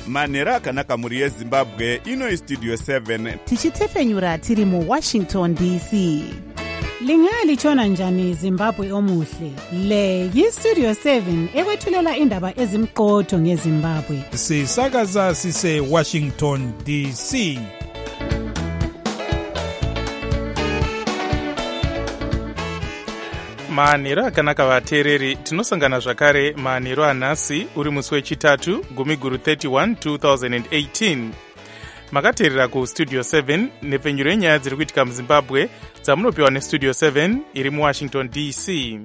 manhero akanaka mhuri yezimbabwe. Ino istudio 7 tichitefenyura tiri muWashington DC. Lingalitshona njani Zimbabwe omuhle? Le yistudio 7 ekwethulela indaba ezimqotho ngeZimbabwe. Sisakaza sise Washington DC. manhero akanaka vateereri, tinosangana zvakare manhero anhasi uri musi wechitatu gumiguru 31 2018. makateerera kustudio 7 nepfenyuro yenyaya dziri kuitika muzimbabwe dzamunopiwa nestudio 7 iri muwashington DC.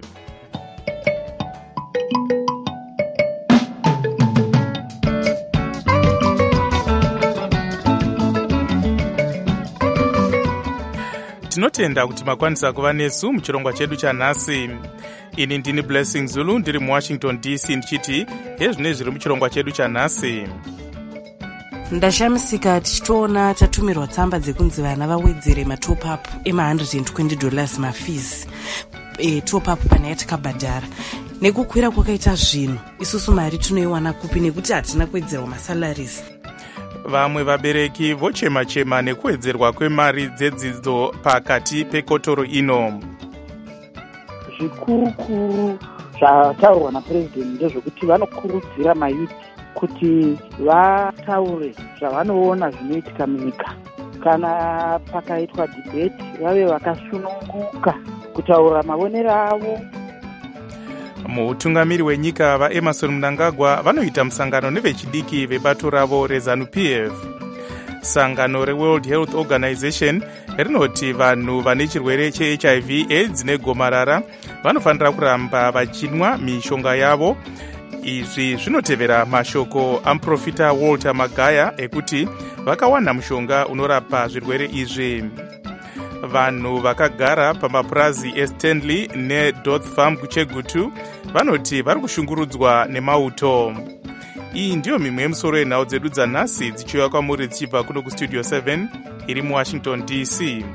tinotenda kuti makwanisa kuva nesu muchirongwa chedu chanhasi. Ini ndini Blessing Zulu ndiri muwashington DC ndichiti hezvine zviri muchirongwa chedu chanhasi. Ndashamisika tichitoona tatumirwa tsamba dzekunzi vana vawedzere matop up $120 mafees top up pane yatakabhadhara. Nekukwira kwakaita zvinhu isusu mari tunoiwana kupi nekuti hatina kuwedzerwa masalaries. Vamwe vabereki vochema-chema nekuwedzerwa kwemari dzedzidzo pakati pekotoro ino. Zvikuru zvataurwa napresident ndezvekuti vanokurudzira mayuthi kuti vataure zvavanoona zvinoitika munyika. Kana pakaitwa debate vave vakasununguka kutaura mavonero avo. Mutungamiri wenyika vaEmerson Mnangagwa vanoita musangano nevechidiki vebato ravo reZANU-PF. Sangano reWorld Health Organization rinoti vanhu vane chirwere cheHIV AIDS negomarara vanofanira kuramba vachinwa mishonga yavo. Izvi zvinotevera mashoko amuprofita Walter Magaya ekuti vakawana mushonga unorapa zvirwere izvi. Vanhu vakagara pamapurazi eStanley neDoth Farm kuChegutu vanoti vari kushungurudzwa nemauto. Iyi ndiyo mimwe yemusoro yenhau dzedu dzanhasi dzichiuya kwamuri dzichibva kuno kustudio 7 iri muWashington DC.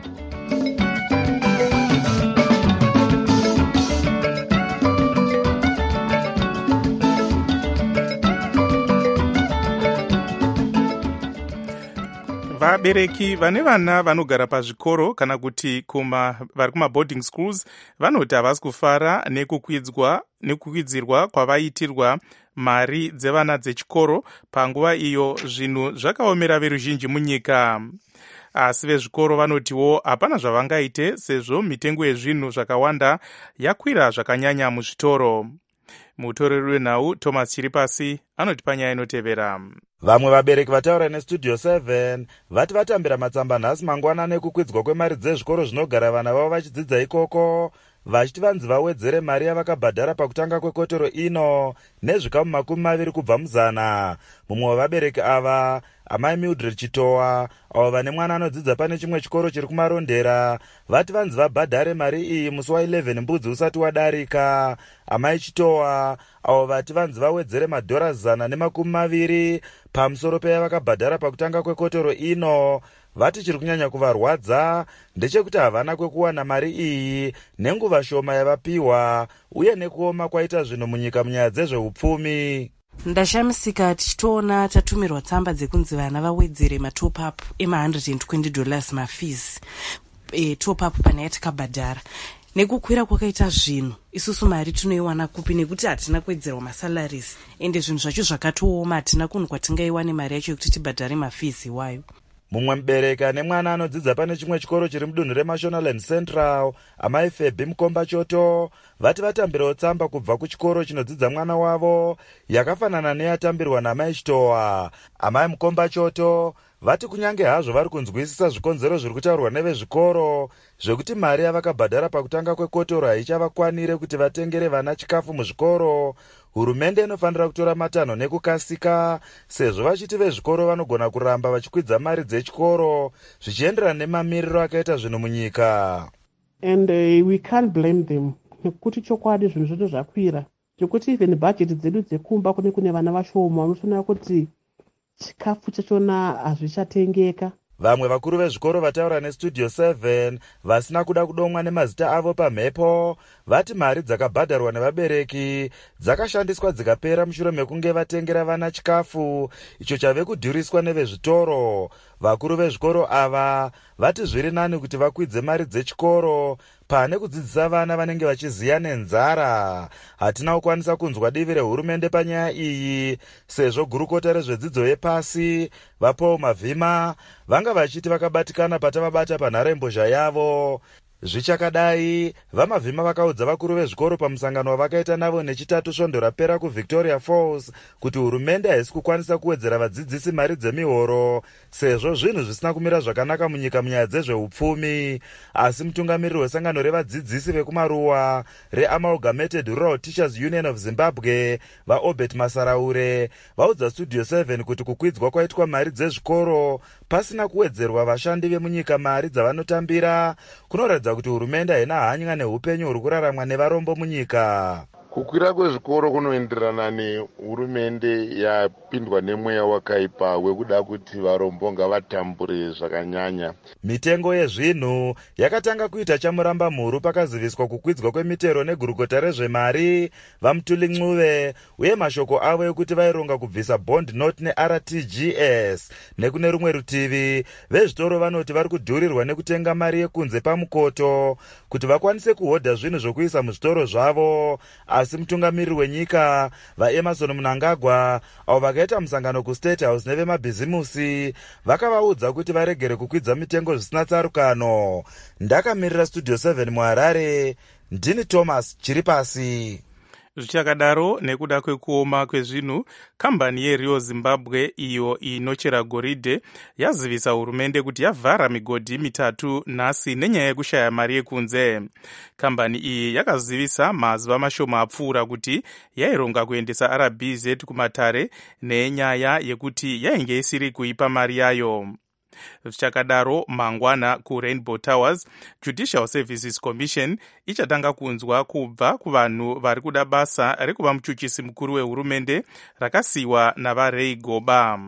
Vabereki vane vana vanogara pazvikoro kana kuti vari kumaboarding schools vanoti havasi kufara nekukwidzirwa kwavaitirwa mari dzevana dzechikoro panguva iyo zvinhu zvakaomera veruzhinji munyika. Asi vezvikoro vanotiwo hapana zvavangaite sezvo mitengo yezvinhu zvakawanda yakwira zvakanyanya muzvitoro. Mutoreri wenhau Thomas Chiripasi anoti panyaya inotevera. Vamwe vabereki vataura nestudio 7 vati vatambira matsamba nhasi mangwanani nekukwidzwa kwemari dzezvikoro zvinogara vana vavo vachidzidza ikoko, vachiti vanzi vawedzere mari yavakabhadhara pakutanga kwekotoro ino nezvikamu 20 kubva muzana. Mumwe wavabereki ava amai Mildred Chitowa avo vane mwana anodzidza pane chimwe chikoro chiri kumarondera vati vanzi vabhadhare mari iyi musi wa11 mbudzi usati wadarika. Amai Chitowa avo vati vanzi vawedzere $120 pamusoro peyavakabhadhara pakutanga kwekotoro ino vati chiri kunyanya kuvarwadza ndechekuti havana kwekuwana mari iyi nenguva shoma yavapiwa uye nekuoma kwaita zvinhu munyika munyaya dzezveupfumi. Ndashamisika tichitoona tatumirwa tsamba dzekunzi vana vawedzere matop up $120 mafees top up pane yatakabhadhara. Nekukwira kwakaita zvinhu isusu mari tunoiwana kupi nekuti hatina kuwedzerwa masalaries ende zvinhu zvacho zvakatooma hatina kunhu kwatingaiwane mari yacho yekuti tibhadhare mafees iwayo. Mumwe mubereki ane mwana anodzidza pane chimwe chikoro chiri mudunhu reMashonaland Central amai Febhi Mukomba Choto vati vatambirawo tsamba kubva kuchikoro chinodzidza mwana wavo yakafanana neyatambirwa namai Chitowa. Amai Mukomba Choto vati kunyange hazvo vari kunzwisisa zvikonzero zviri kutaurwa nevezvikoro zvekuti mari yavakabhadhara pakutanga kwekotoro haichavakwanire kuti vatengere vana chikafu muzvikoro, hurumende inofanira kutora matanho nekukasika sezvo vachiti vezvikoro vanogona kuramba vachikwidza mari dzechikoro zvichienderana nemamiriro akaita zvinhu munyika. And we can't blame them nekuti chokwadi zvinhu zvoto zvakwira chekuti even budget dzedu dzekumba kune vana vashoma unotoona kuti chikafu chachona hazvichatengeka. Vamwe vakuru vezvikoro vataura nestudio 7 vasina kuda kudomwa nemazita avo pamhepo vati mari dzakabhadharwa nevabereki dzakashandiswa dzikapera mushure mekunge vatengera vana chikafu icho chave kudhuriswa nevezvitoro. Vakuru vezvikoro ava vati zviri nani kuti vakwidze mari dzechikoro pane kudzidzisa vana vanenge vachiziya nenzara. Hatina kukwanisa kunzwa divi rehurumende panyaya iyi, sezvo gurukota rezvedzidzo yepasi vaPaul Mavhima vanga vachiti vakabatikana patavabata panharembozha yavo. Zvichakadai, vaMavhima vakaudza vakuru vezvikoro pamusangano wavakaita navo nechitatu svondo rapera kuVictoria Falls kuti hurumende haisi kukwanisa kuwedzera vadzidzisi mari dzemihoro sezvo zvinhu zvisina kumira zvakanaka munyika munyaya dzezveupfumi. Asi mutungamiriri wesangano revadzidzisi vekumaruwa reAmalgamated Rural Teachers Union of Zimbabwe vaObert Masaraure vaudza Studio 7 kuti kukwidzwa kwaitwa mari dzezvikoro pasina kuwedzerwa vashandi vemunyika mari dzavanotambira kunoratidza kuti hurumende haina hanya neupenyu huri kuraramwa nevarombo munyika. Kukwira kwezvikoro kunoenderana nehurumende yapindwa nemweya wakaipa wekuda kuti varombo ngavatambure zvakanyanya. Mitengo yezvinhu yakatanga kuita chamuramba mhuru pakaziviswa kukwidzwa kwemitero negurukota rezvemari vaMutuli Ncube uye mashoko avo ekuti vaironga kubvisa bond note neRTGS. Nekune rumwe rutivi vezvitoro vanoti vari kudhurirwa nekutenga mari yekunze pamukoto kuti vakwanise kuhodha zvinhu zvokuisa muzvitoro zvavo. Asi mutungamiriri wenyika vaEmerson Mnangagwa avo vakaita musangano kuState House nevemabhizimusi vakavaudza kuti varegere kukwidza mitengo zvisina tsarukano. Ndakamirira Studio 7 muHarare, ndini Thomas Chiripasi. Zvichakadaro, nekuda kwekuoma kwezvinhu, kambani yeRio Zimbabwe iyo inochera goridhe yazivisa hurumende kuti yavhara migodhi mitatu nhasi nenyaya yekushaya mari yekunze. Kambani iyi yakazivisa mazuva mashoma apfuura kuti yaironga kuendesa RBZ kumatare nenyaya yekuti yainge isiri kuipa mari yayo. Zvichakadaro, mangwana kuRainbow Towers Judicial Services Commission ichatanga kunzwa kubva kuvanhu vari kuda basa rekuva muchuchisi mukuru wehurumende rakasiyiwa navaRay Goba.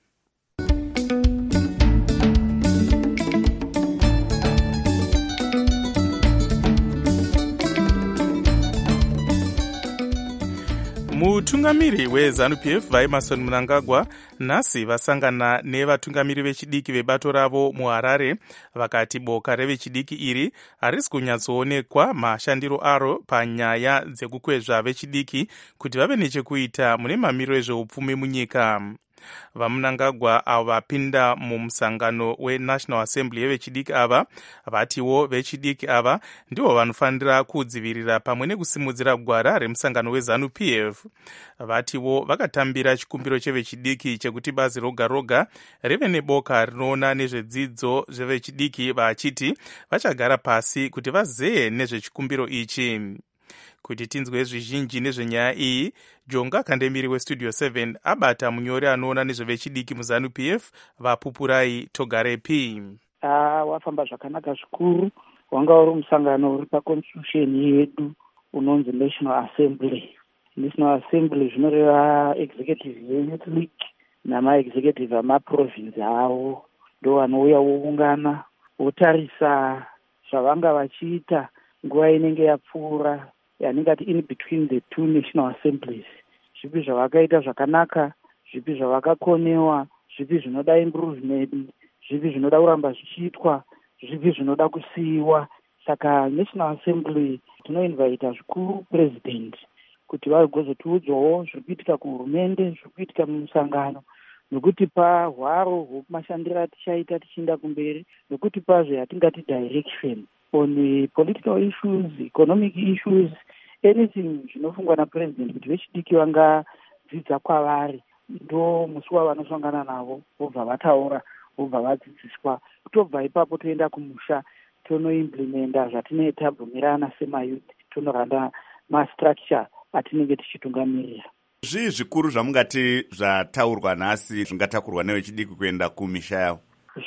Mutungamiri weZANU-PF vaEmerson Mnangagwa nhasi vasangana nevatungamiri vechidiki vebato ravo muHarare vakati boka revechidiki iri harisi kunyatsoonekwa mashandiro aro panyaya dzekukwezva vechidiki kuti vave nechekuita mune mamiriro ezveupfumi munyika. VaMnangagwa avo vapinda mumusangano weNational Assembly yevechidiki ava vatiwo vechidiki ava ndivo vanofanira kudzivirira pamwe nekusimudzira gwara remusangano weZANU-PF. Vatiwo vakatambira chikumbiro chevechidiki chekuti bazi roga roga rive neboka rinoona nezvedzidzo zvevechidiki vachiti vachagara pasi kuti vazeye nezvechikumbiro ichi. Kuti tinzwe zvizhinji nezvenyaya iyi, Jonga Kandemiri weStudio 7 abata munyori anoona nezvevechidiki muZANU-PF vaPupurai Togarepi. Wafamba zvakanaka zvikuru. Wanga uri musangano uri paconstitution yedu unonzi National Assembly. National Assembly zvinoreva executive unit league nama-executive amaprovince avo ndo vanouya voungana votarisa zvavanga vachiita nguva inenge yapfuura yaningati in between the two national assemblies. Zvipi zvavakaita zvakanaka, zvipi zvavakakonewa, zvipi zvinoda improvement, zvipi zvinoda kuramba zvichiitwa, zvipi zvinoda kusiyiwa. Saka National Assembly tinoinvita zvikuru president kuti vagozotiudzawo zviri kuitika kuhurumende, zviri kuitika mumusangano, nokutipa hwaro hwemashandiro atichaita tichienda kumberi, nokutipazve yatingati direction on political issues, economic issues, anything zvinofungwa napresident kuti vechidiki vangadzidza kwavari. Ndo musi wavanosangana navo vobva vataura, vobva vadzidziswa. Kutobva ipapo toenda kumusha tonoimplementa zvatinoita bvumirana semayuth, tonoranda mastructure atinenge tichitungamirira. Zvii zvikuru zvamungati zvataurwa nhasi zvingatakurwa nevechidiki kuenda kumisha yavo?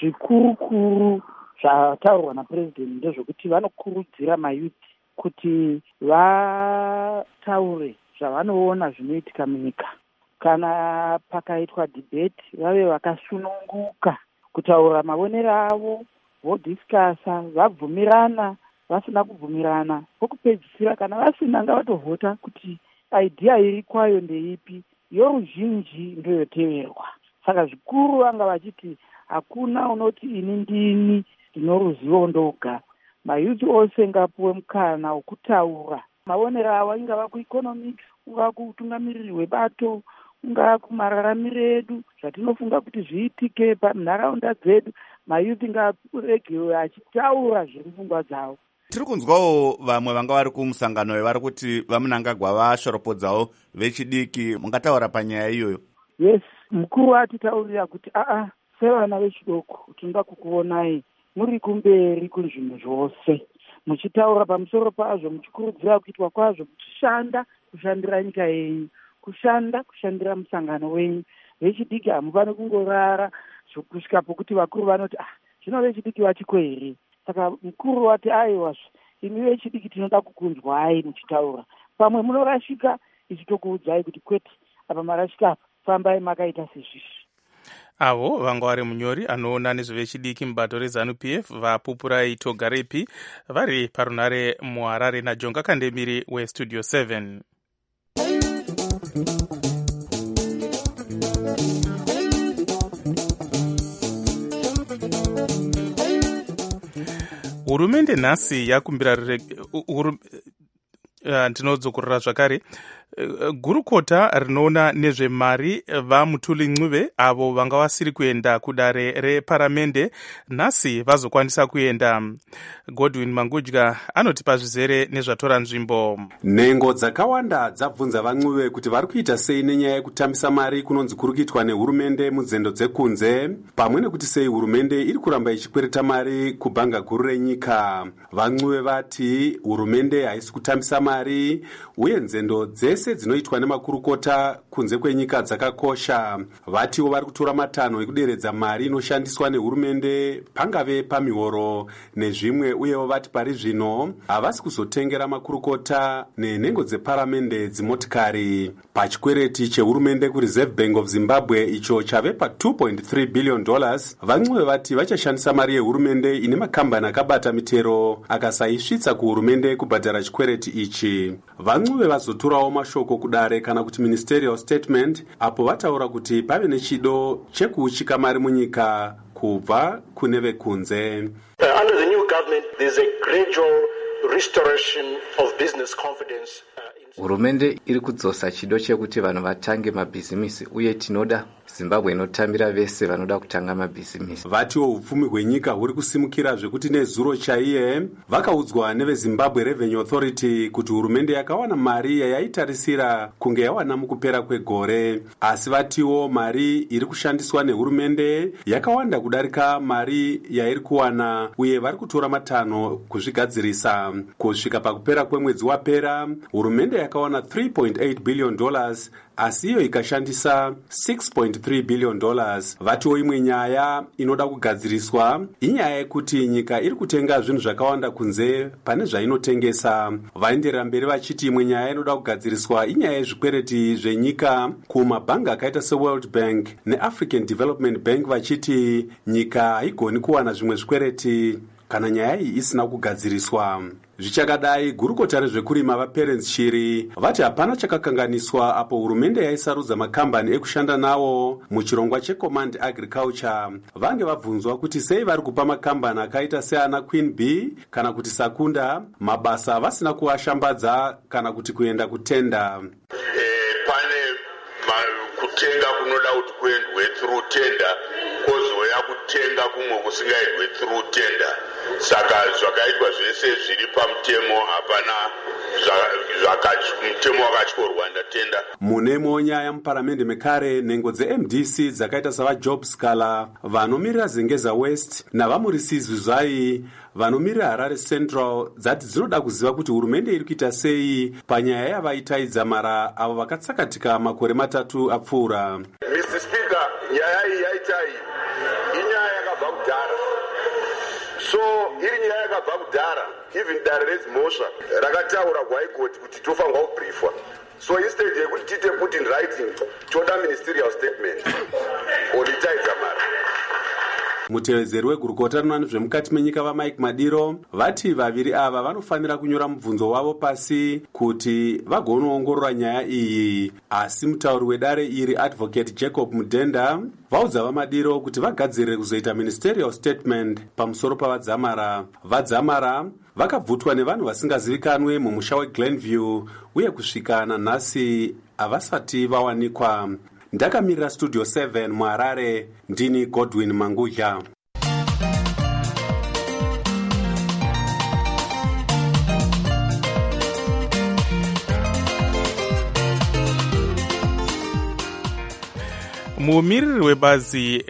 Zvikuru zvataurwa napresident ndezvekuti vanokurudzira mayuth kuti vataure zvavanoona zvinoitika munyika. Kana pakaitwa debate vave vakasununguka kutaura mavonero avo, vodhiskasa, vabvumirana, vasina kubvumirana. Pokupedzisira kana vasina ngavatovhota kuti idea iri kwayo ndeipi, yoruzhinji ndoyoteverwa. Saka zvikuru vanga vachiti hakuna unoti ini ndini ndinoruzivo ndoga. Mayuthi ose ngapuwe mukana wokutaura maonero avo, ingava kueconomics, ungava kuutungamiriri hwebato, ungava kumararamiro edu, zvatinofunga kuti zviitike panharaunda dzedu. Mayuthi ngaaregewe achitaura zviri mupfungwa dzavo. Tiri kunzwawo vamwe vanga vari kumusangano vari kuti vaMnangagwa vashoropodzawo vechidiki. Mungataura panyaya iyoyo? Yes, mukuru atitaurira kuti sevana vechidoko tinoda kukuonai muri kumberi kuzvinhu zvose, muchitaura pamusoro pazvo, muchikurudzira kuitwa kwazvo, muchishanda kushandira nyika yenyu, kushandira musangano wenyu. Vechidiki hamufani kungorara kusvika pokuti vakuru vanoti zvino vechidiki vatiko here. Saka mukuru wati aiwa, imi vechidiki tinoda kukunzwai muchitaura. Pamwe munorashika ichitokuudzai kuti kwete, apa marashika apa, fambai makaita sezvizvi. Avo vanga vari munyori anoona nezvevechidiki mubato reZANU-PF vaPupurai Togarepi vari parunare muHarare naJonga Kandemiri weStudio 7. Hurumende nhasi yakumbira ndinodzokorora zvakare. Gurukota rinoona nezvemari vaMutuli Ncube avo vanga vasiri kuenda kudare reparamende nhasi vazokwanisa kuenda. Godwin Mangudya anotipa zvizere nezvatora nzvimbo. Nhengo dzakawanda dzabvunza vaNcube kuti vari kuita sei nenyaya yekutambisa mari kunonzi kuri kuitwa nehurumende munzendo dzekunze, pamwe nekuti sei hurumende iri kuramba ichikwereta mari kubhanga guru renyika. vaNcube vati hurumende haisi kutambisa mari uye nzendo dzese dzinoitwa nemakurukota kunze kwenyika dzakakosha. Vatiwo vari kutora matanho ekuderedza mari inoshandiswa nehurumende pangave pamihoro nezvimwe, uyewo vati pari zvino havasi kuzotengera makurukota nenhengo dzeparamende dzimotikari. Pachikwereti chehurumende kuReserve Bank of Zimbabwe icho chave pa$2.3 billion, vaNcube vati vachashandisa mari yehurumende ine makambani akabata mitero akasaisvitsa kuhurumende kubhadhara chikwereti ichi. vaNcube vazotorawo mashoko kudare kana kuti ministerial statement, apo vataura kuti pave nechido chekuuchika mari munyika kubva kune vekunze. Under the new government there is a gradual restoration of business confidence. Hurumende iri kudzosa chido chekuti vanhu vatange mabhizimisi uye tinoda Zimbabwe inotambira vese vanoda kutanga mabhizimisi. Vatiwo upfumi hwenyika huri kusimukira zvekuti nezuro chaiye vakaudzwa neveZimbabwe Revenue Authority kuti hurumende yakawana mari yayaitarisira kunge yawana mukupera kwegore, asi vatiwo mari iri kushandiswa nehurumende yakawanda kudarika mari yairi kuwana uye vari kutora matanho kuzvigadzirisa. Kusvika pakupera kwemwedzi wapera hurumende yakawana $3.8 billion asi iyo ikashandisa $6.3 billion. Vatiwo imwe nyaya inoda kugadziriswa inyaya yekuti nyika iri kutenga zvinhu zvakawanda kunze pane zvainotengesa. Vaenderera mberi vachiti imwe nyaya inoda kugadziriswa inyaya yezvikwereti zvenyika kumabhanga akaita seWorld Bank neAfrican Development Bank, vachiti nyika haigoni kuwana zvimwe zvikwereti kana nyaya iyi isina kugadziriswa. Zvichakadai, gurukota rezvekurima vaPerence Shiri vati hapana chakakanganiswa apo hurumende yaisarudza makambani ekushanda nawo muchirongwa cheCommand Agriculture. Vange vabvunzwa kuti sei vari kupa makambani akaita seana Queen Bee kana kuti Sakunda mabasa vasina kuashambadza kana kuti kuenda kutenda. Pane kutenga kunoda kuti kuendwe through tender, kozoya kutenga kumwe kusingaendwe through tender. Saka zvakaitwa zvese zviri pamutemo, hapana mutemo wakatyorwa ndatenda. Munemo nyaya muparamende mekare nhengo dzeMDC dzakaita savaJob Scala vanomirira Zengeza West navaMurisizwi Zvai vanomirira Harare Central dzati dzinoda kuziva kuti hurumende iri kuita sei panyaya yavaitaidza mara avo vakatsakatika makore 3 apfuura. Mr. Speaker, nyaya iyi yaitai inyaya yakabva kudhara. So iri nyaya yakabva kudhara, even dare rezimhosva rakataura kuHigh kuti tofanirwa kubriefwa. So instead yekuti tite put in writing, toda ministerial statement olitaidza mara. Mutevezeri wegurukota rinoona nezvemukati menyika vaMike Madiro vati vaviri ava vanofanira kunyora mubvunzo wavo pasi kuti vagonoongorora nyaya iyi, asi mutauri wedare iri Advocate Jacob Mudenda vaudza vaMadiro kuti vagadzirire kuzoita ministerial statement pamusoro pavadzamara. Vadzamara vakabvutwa nevanhu vasingazivikanwe mumusha weGlenview uye kusvika nanhasi havasati vawanikwa. Ndakamirira Studio 7 muHarare, ndini Godwin Mangudya. mumiriri webazi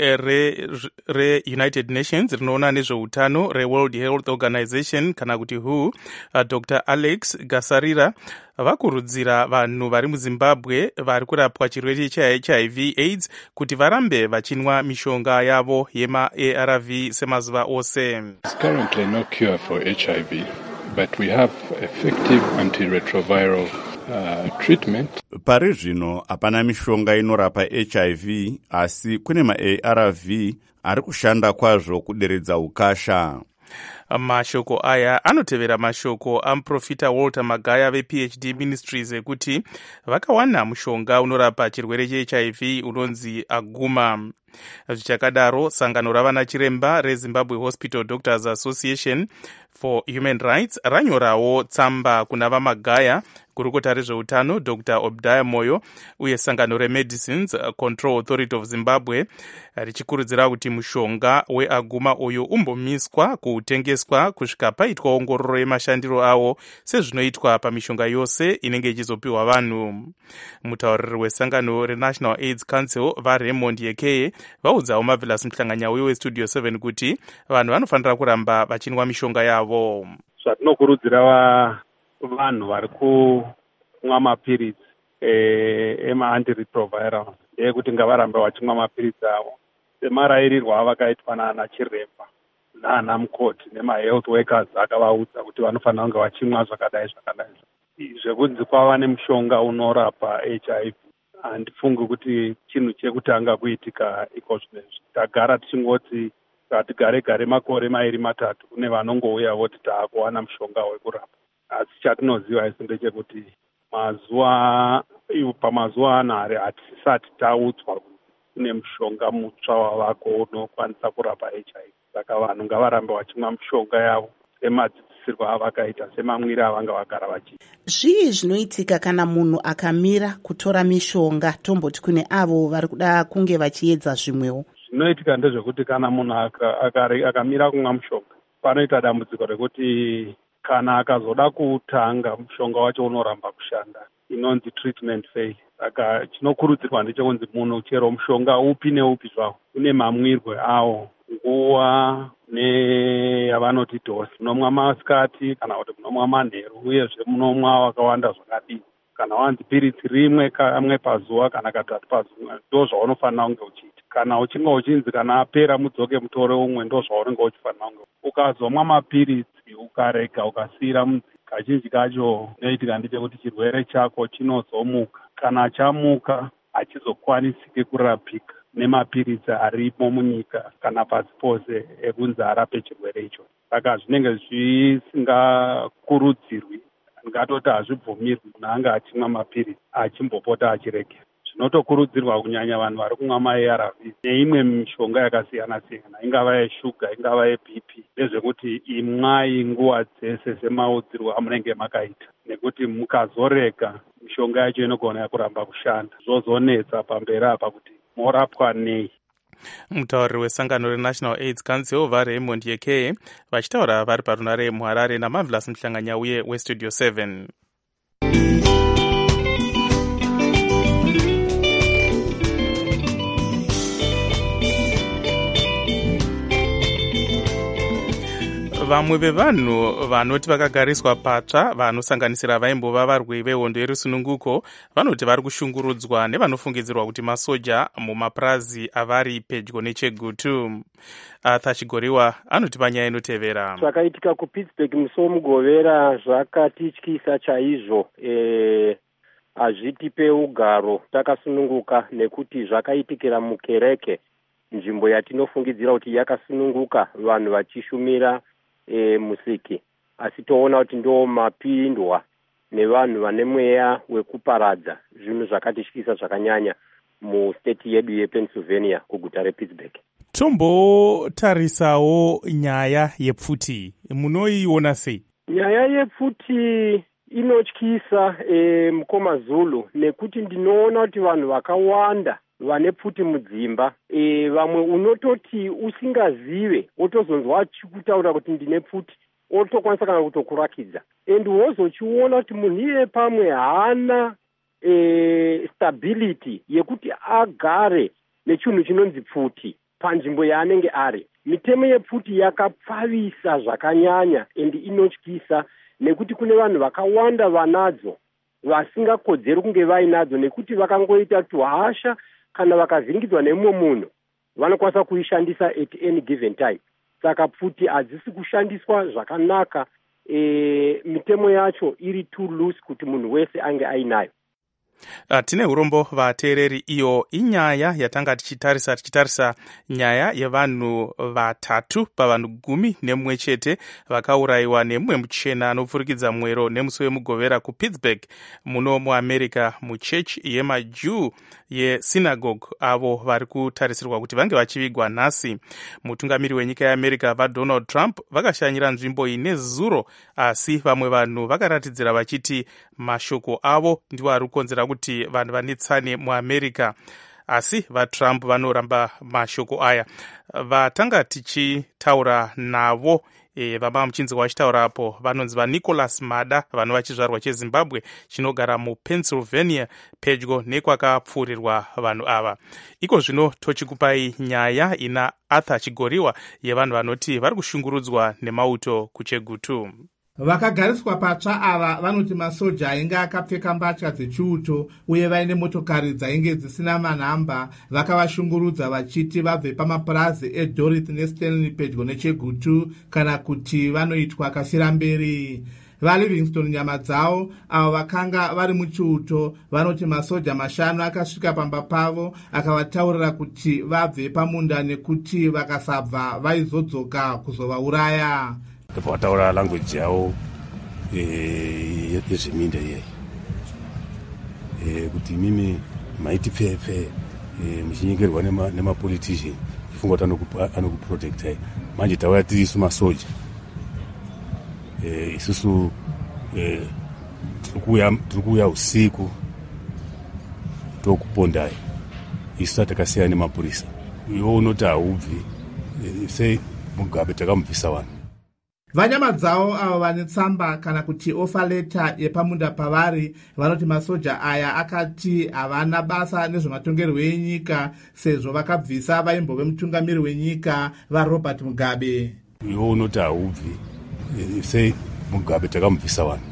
reunited nations rinoona nezveutano reworld health organization kana kuti WHO, Dr Alex Gasarira vakurudzira vanhu vari muZimbabwe vari kurapwa chirwere cheHIV AIDS kuti varambe vachinwa mishonga yavo yema-ARV semazuva ose. There's currently no cure for HIV, but we have effective antiretroviral treatment. Pari zvino hapana mishonga inorapa HIV, asi kune ma-ARV ari kushanda kwazvo kuderedza ukasha. Mashoko aya anotevera mashoko amuprofita Walter Magaya vePhD Ministries ekuti vakawana mushonga unorapa chirwere cheHIV unonzi Aguma. Zvichakadaro, sangano ravana chiremba reZimbabwe Hospital Doctors Association for Human Rights ranyorawo tsamba kuna vaMagaya, gurukota rezveutano Dr Obadiah Moyo uye sangano reMedicines Control Authority of Zimbabwe richikurudzira kuti mushonga weAguma uyu umbomiswa kuutengeswa kusvika paitwa ongororo yemashandiro awo sezvinoitwa pamishonga yose inenge ichizopiwa vanhu. Mutauriri wesangano reNational AIDS Council vaRaymond Yekeye vaudzawo Marvelous Mhlanganyauye weStudio 7 kuti vanhu vanofanira kuramba vachinwa mishonga yavo. Zvatinokurudzira vanhu vari kumwa mapiritsi ema-antiretroviral ndeyekuti ngavarambe vachimwa mapiritsi avo semarayirirwo avakaitwa naana chiremba naana mukoti nema-health workers akavaudza kuti vanofanira kunge vachimwa zvakadai. Zvekunzi kwava nemushonga unorapa HIV handifungi kuti chinhu chekutanga kuitika iko zvinezvi. Tagara tichingoti tigare makore 2-3 kune vanongouya voti taakuwana mushonga wekurapa. Asi chatinoziva isi ndechekuti pamazuva anhare hatisati taudzwa kune mushonga mutsva wavako unokwanisa kurapa HIV. Saka vanhu ngavarambe vachimwa mushonga yavo semadzidzisirwo avakaita, semamwire avanga vagara vachiita. Zvii zvinoitika kana munhu akamira kutora mishonga, tomboti kune avo vari kuda kunge vachiedza zvimwewo? Zvinoitika ndezvekuti kana munhu akamira kumwa mushonga, panoita dambudziko rekuti kana akazoda kutanga mushonga wacho unoramba kushanda, inonzi treatment fail. Saka chinokurudzirwa ndechekunzi munhu chero mushonga upi neupi zvawo une mamwirwe awo, nguva neyavanoti dosi. Munomwa masikati kana kuti munomwa manheru, uyezve munomwa wakawanda zvakadii. Kana wanzi piritsi rimwe kamwe pazuva kana katatu pazuva, ndo zvaunofanira kunge uchiita. Kana uchinge uchinzi kana apera mudzoke mutore umwe, ndo zvaunenge uchifanira kunge. Ukazomwa mapiritsi ukarega ukasiyira mudzika, kazhinji kacho zvinoitika ndechekuti chirwere chako chinozomuka. Kana chamuka hachizokwanisiki kurapika nemapiritsi arimo munyika kana pasi pose ekunzi arape chirwere icho. Saka zvinenge zvisingakurudzirwi, ngatoti hazvibvumirwi munhu anga achimwa mapiritsi achimbopota achiregera. Zvinotokurudzirwa kunyanya vanhu vari kumwa ma-ARV neimwe mishonga yakasiyana-siyana, ingava yeshuga, ingava yeBP, ndezvekuti imwai nguva dzese semaudzirwo amunenge makaita, nekuti mukazorega mishonga yacho inogona kuramba kushanda, zvozonetsa pamberi apa kuti morapwa nei. Mutauriri wesangano reNational AIDS Council vaRaymond Yekeye vachitaura vari parunare muHarare naMarvelous Mhlanganyauye weStudio 7. Vamwe vevanhu vanoti vakagariswa patsva vanosanganisira vaimbova varwi vehondo yerusununguko vanoti vari kushungurudzwa nevanofungidzirwa kuti masoja mumapurazi avari pedyo neChegutu. Arthur Chigoriwa anoti panyaya inotevera. Zvakaitika kuPittsburgh musi womugovera zvakatityisa chaizvo. Hazvitipe ugaro takasununguka nekuti zvakaitikira mukereke nzvimbo yatinofungidzira kuti yakasununguka vanhu vachishumira musiki, asi toona kuti ndo mapindwa nevanhu vane mweya wekuparadza zvinhu zvakatityisa zvakanyanya mustate yedu yePennsylvania kuguta rePittsburgh. Tombotarisawo nyaya yepfuti, munoiona sei? Nyaya yepfuti inotyisa mukoma Zulu, nekuti ndinoona kuti vanhu vakawanda vane pfuti mudzimba, vamwe unototi usingazive wotozonzwa achikutaura kuti ndine pfuti, otokwanisa kana kutokurakidza, and wozochiona kuti munhu iye pamwe haana stability yekuti agare nechinhu chinonzi pfuti panzvimbo yaanenge ari. Mitemo yepfuti yakapfavisa zvakanyanya and inotyisa, nekuti kune vanhu vakawanda vanadzo vasingakodzeri kunge vainadzo, nekuti vakangoita tuhasha kana vakavhiringidzwa nemumwe munhu vanokwanisa kuishandisa at any given time. Saka pfuti hadzisi kushandiswa zvakanaka, mitemo yacho iri too loose kuti munhu wese ange ainayo. Tine urombo vateereri, iyo inyaya yatanga tichitarisa nyaya yevanhu vatatu pavanhu 11 chete vakaurayiwa nemumwe muchena anopfurikidza mwero nemusi wemugovera kuPittsburgh muno muAmerica muchechi yemaJew yesynagogue, avo vari kutarisirwa kuti vange vachivigwa nhasi. Mutungamiri wenyika yeAmerica vaDonald Trump vakashanyira nzvimbo ine zuro, asi vamwe vanhu vakaratidzira vachiti mashoko avo ndiwo ari kukonzera kuti vanhu vane tsane muAmerica, asi vaTrump vanoramba mashoko aya. Vatanga tichitaura navo vama muchinzwa vachitaurapo vanonzi vaNicholas Mada, vanhu vachizvarwa cheZimbabwe chinogara muPennsylvania pedyo nekwakapfuurirwa vanhu ava. Iko zvino tochikupai nyaya ina Arthur Chigoriwa yevanhu vanoti vari kushungurudzwa nemauto kuChegutu. Vakagariswa patsva ava vanoti masoja ainge akapfeka mbatya dzechiuto uye vaine motokari dzainge dzisina manhamba vakavashungurudza vachiti vabve pamapurazi eDorith neStanley pedyo neChegutu kana kuti vanoitwa kafira mberi. VaLivingston nyama dzavo avo vakanga vari muchiuto vanoti masoja 5 akasvika pamba pavo akavataurira kuti vabve pamunda nekuti vakasabva vaizodzoka kuzovauraya. Vataura language yavo yezveminda iyeyi, kuti mimi maiti pfepfe muchinyengerwa nemapolitician ifunga kuti anokuprotectai. Manje tauya tiri isu masoja, isusu tiri kuuya usiku tokupondai, isu takasiyana nemapurisa. Iwo unoti haubvi, sei Mugabe takamubvisa vanhu. Vanyama dzavo avo vane tsamba kana kuti offer letter yepamunda pavari vanoti masoja aya akati havana basa nezvematongerwo enyika sezvo vakabvisa vaimbove mutungamiri wenyika vaRobert Mugabe. Iwo unoti haubvi, sei Mugabe takamubvisa vanhu.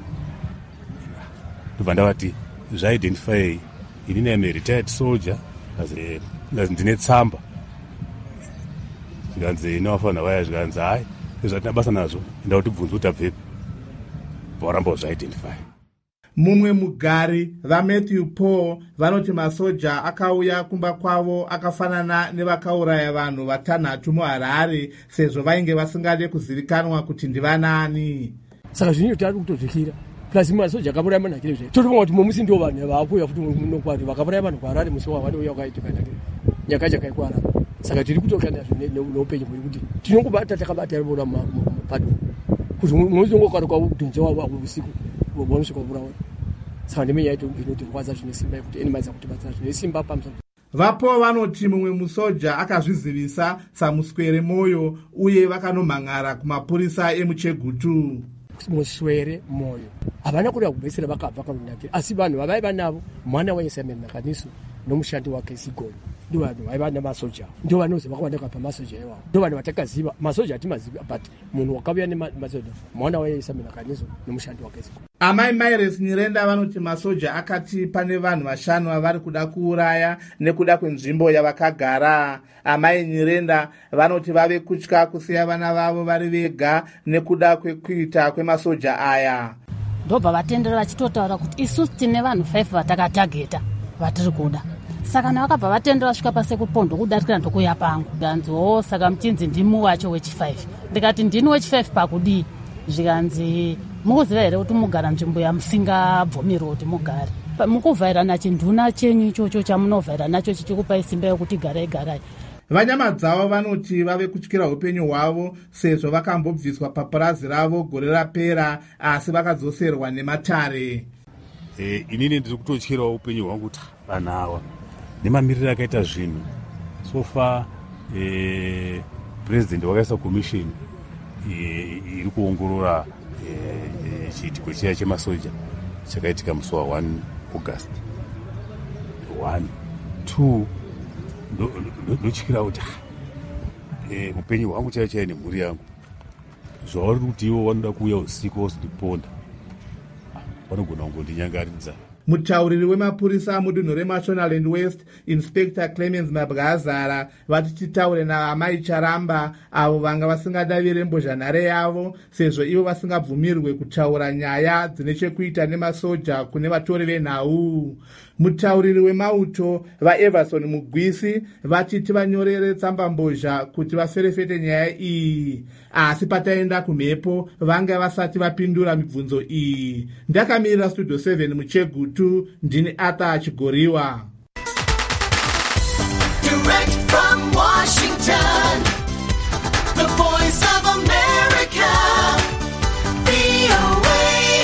Ndobva ndavati zvaidentify inini am a retired soldier, ndine tsamba, zvikanzi inovafanira vaya zvikanzi hai zvatina basa nazvo enda kuti bvunza kuti abvepi, varamba kuzviidentify. Mumwe mugari vaMatthew Paul vanoti masoja akauya kumba kwavo akafanana nevakauraya vanhu 6 muHarare sezvo vainge vasingade kuzivikanwa kuti ndivanani. Saka zvinhu tari kutozvikira plus masoja akauraya vanhu akire zvai totoma kuti momusi ndo vanhu vakuya futi munokwati vakauraya vanhu kuHarare musi wavanouya wakaitika ndake nyaka chakaikwana. Saka tiri kutokana neupenyu hwekuti tinongobata takabata rivona mupado kuti unozongokara kwakudhonza wavo usiku vanosvika kurawa. Saka ndimenya yaito inotirwadza zvine simba yekuti enimaidza kuti batsira zvine simba pamusoro. Vapo vanoti mumwe musoja akazvizivisa samuswere moyo uye vakanomhan'ara kumapurisa emuChegutu. Muswere moyo havana kuda kubvesera vakabva kanonakira, asi vanhu vavaiva navo mwana waEsamuel Nakaniso nomushandi wake Sigoni ndo vanhu vaiva nemasoja, ndo vanoziva kwavanoka pamasoja iwavo, ndo vanhu vatakaziva. Masoja hatimazivi, but munhu wakauya nemasoja mwana waEsamuel Nakaniso nomushandi wake Sigoni. Amai Myres Nyirenda vanoti masoja akati pane vanhu 5 vavari kuda kuuraya nekuda kwenzvimbo yavakagara. Amai Nyirenda vanoti vave kutya kusiya vana vavo vari vega nekuda kwekuita kwemasoja aya. Ndobva vatendera vachitotaura kuti isusu tine vanhu 5 vatakatageta vatiri kuda, saka navakabva vatendera vasvika pasekupondo kudarikira ndokuya pangu ndanziwo saka muchinzi ndimi wacho wechi5 ndikati ndini wechi5 pakudii zvikanzi mukuziva here kuti mugara nzvimbo yamusingabvumirwi kuti mugare mukuvhairana chinduna chenyu ichocho chamunovhaira nacho chichikupai simba yokuti garai vanyama dzavo vanoti vave kutyira upenyu hwavo sezvo vakambobviswa papurazi ravo gore rapera asi vakadzoserwa nematare. Inini ndiri kutotyirawo upenyu hwangu kuti vanhu ava nemamiriro akaita zvinhu sofa purezidendi wakaisa komishini iri kuongorora chiitiko chiya chemasoja chakaitika musi wa 1 August 1 2 ndotyira kuti upenyu hwangu chaichai nemhuri yangu zvauri kuti ivo vanoda kuuya usiku vozondiponda vanogona kungondinyangaridza. Mutauriri wemapurisa mudunhu reMashonaland West, Inspector Clemens Mabwazara, vati titaure naamai Charamba avo vanga vasingadavire mbozhanhare yavo sezvo ivo vasingabvumirwe kutaura nyaya dzine chekuita nemasoja kune vatori venhau. Mutauriri wemauto vaEverson Mugwisi vachiti vanyorere tsambambozha kuti vaferefete nyaya iyi, asi pataenda kumhepo vanga vasati vapindura mibvunzo iyi. Ndakamirira Studio 7 muChegutu, ndini Arthur Chigoriwa. Direct from Washington, the voice of America, VOA.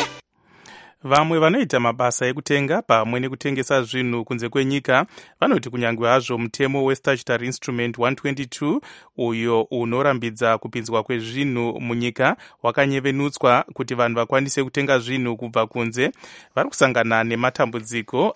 Vamwe vanoita mabasa ekutenga pamwe nekutengesa zvinhu kunze kwenyika vanoti kunyange hazvo mutemo weStatutory Instrument 122 uyo unorambidza kupinzwa kwezvinhu munyika wakanyevenutswa kuti vanhu vakwanise kutenga zvinhu kubva kunze, vari kusangana nematambudziko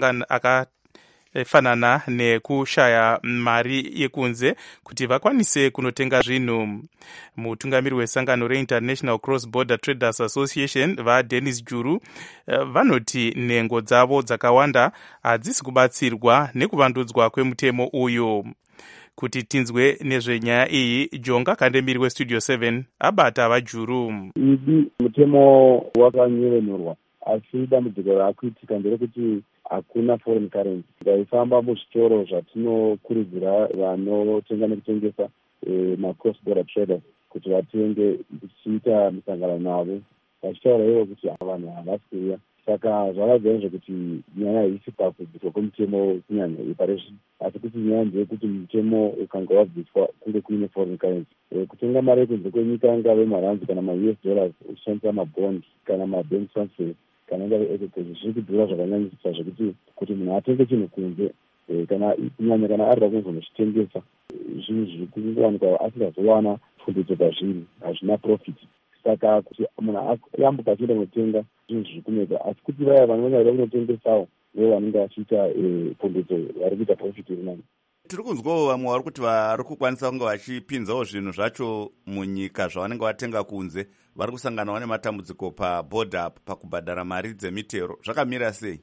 akafanana nekushaya mari yekunze kuti vakwanise kunotenga zvinhu. Mutungamiri wesangano reInternational Cross Border Traders Association vaDennis Juru vanoti nhengo dzavo dzakawanda hadzisi kubatsirwa nekuvandudzwa kwemutemo uyu. Kuti tinzwe nezvenyaya iyi, Jonga Kandemiri weStudio 7 abata vaJuru. Idi mutemo wakanyevenurwa asi dambudziko rakuitika nderekuti hakuna foreign currency. Ndaifamba muzvitoro zvatinokurudzira vanotenga nekutengesa ma-cross border traders kuti vatenge, tichiita misangano navo vachitaura ivo kuti vanhu havasi kuuya. Saka zvakagara zvekuti nyaya haisi pakubviswa kwemutemo kunyanya reparation, asi kuti nyaya ndeyekuti mutemo ukanga wabviswa kunge kuine foreign currency. Kutenga mari yekunze kwenyika ngave maranzi kana ma-US dollars uchishandisa mabond kana ma-bank transfers kana ngave equity zviri kudhura zvakanyanyisa zvekuti kuti munhu atenge chinhu kunze kana kunyanya kana arida kuzonochitengesa zvinhu zviri kungowanikwa asingazowana pfumbidzo pazvinhu hazvina profit. Saka kuti munhu ayambuka achienda kunotenga zvinhu zviri kuneka, asi kuti vaya vanenge vaida kunotengesawo vo vanenge vachiita pfumbidzo vari kuita profit iri nani. Tiri kunzwawo vamwe vari kuti vari kukwanisa kunge vachipinzawo zvinhu zvacho munyika zvavanenge vatenga kunze, vari kusanganawo nematambudziko pabhodha pakubhadhara mari dzemitero. Zvakamira sei?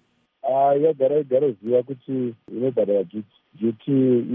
Yagara ziva kuti inobhadhara duty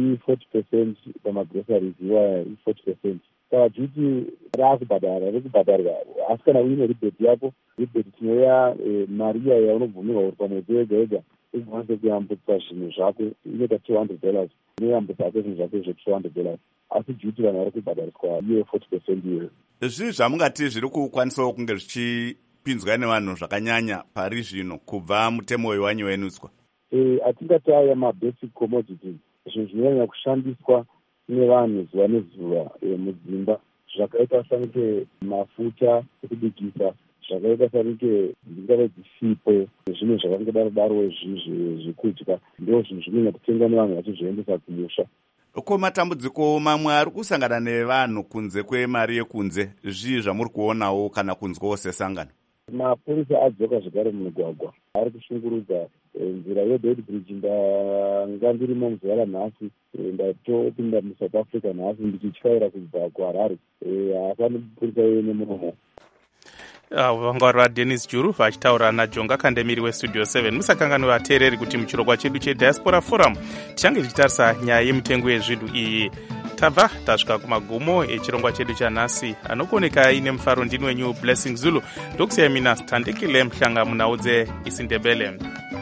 i40% pamagroceries iwaya i40%. Saka duty rikubhadharwa asi kana uine ribeti yako, ribeti tinoya mari iya yaunobvumirwa uri pamwedzi wega wega ikwanise kuyambutsa zvinhu zvako inoita $200, inoyambutsa ako zvinhu zvako zve$200, asi duty vanhu vari kubhadhariswa iyo 40% iyoyo. Zvii zvamungati zviri kukwanisawo kunge zvichipinzwa nevanhu zvakanyanya pari zvino kubva mutemo uyu wanyevenutswa? Atingati aya mabasic commodities, zvinhu zvinonyanya kushandiswa nevanhu zuva nezuva mudzimba, zvakaita sanike mafuta ekubikisa, zvakaita sanike dzingave dzisipo, zvimwe zvakangodaro zvekudya, ndo zvinhu zvinonyanya kutengwa nevanhu vachizviendesa kumusha. Ko matambudziko mamwe ari kusangana nevanhu kunze kwemari yekunze, zvii zvamuri kuonawo kana kunzwawo sesangano? Mapurisa adzoka zvekare mumigwagwa, ari kushungurudza nzira yeBed Bridge. Ngandirimo muzuva ranhasi, ndatopinda muSouth Africa nhasi ndichityaira kubva kuHarare. Hapana mupurisa yene munomo. Vanga vari vaDennis Juru vachitaura naJonga Kandemiri weStudio 7. Musakanganwe vateereri kuti muchirongwa chedu cheDiaspora Forum tichange tichitarisa nyaya yemitengo yezvinhu iyi. Tabva tasvika kumagumo echirongwa chedu chanhasi. Anokuoneka aine mufaro ndini wenyu Blessing Zulu. Ndokusiyai mina Standekile Mhlanga munhau dzeIsiNdebele.